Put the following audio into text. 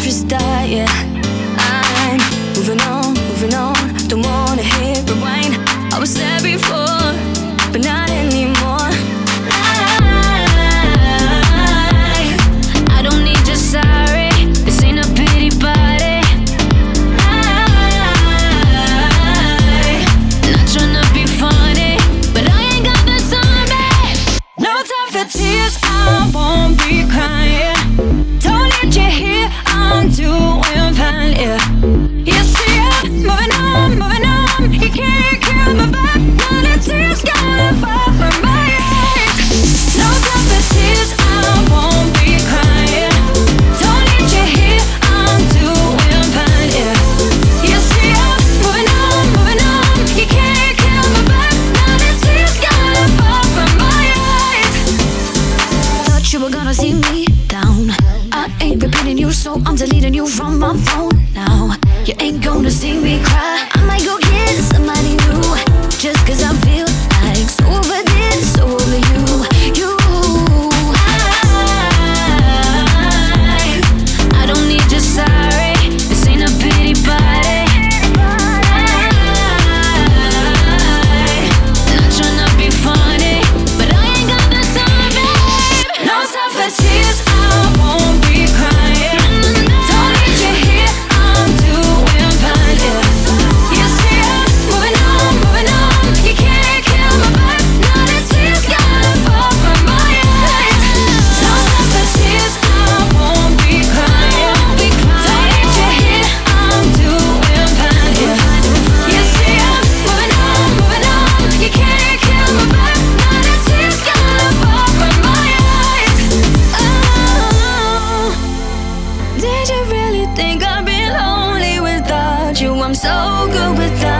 interest died, yeah. I'm moving on, don't wanna hit rewind. I was there before, but not anymore. I don't need your sorry, this ain't a pity party. Not tryna be funny, but I ain't got the time, babe. No time for tears, I won't be crying. Don't need you here, I'm doing fine, yeah. You see I'm moving on. You can't kill my vibe, now the tears gotta fall from my eyes. No time for tears, I won't be crying. Don't need you here, I'm doing fine, yeah. You see I'm moving on. You can't kill my vibe, now the tears gotta fall from my eyes. Thought you were gonna see me down. I ain't repeating you, so I'm deleting you from my phone now. You ain't gonna see me cry. I might go get somebody new, just cause I feel like so over this, so over you. I don't need your sorry, this ain't a pity party. Not tryna be funny, but I ain't got the time, babe. No time for tears, I won't be crying. Don't need you here, I'm doing fine, yeah. You see I'm moving on. You can't kill my vibe, now the tears gotta fall from my eyes. No time for tears, I won't be crying. Don't need you here, I'm doing fine, yeah. You see I'm moving on. You can't kill my vibe, now the tears gotta fall from my eyes. Oh, did you really think I'd be lonely without you? I'm so good without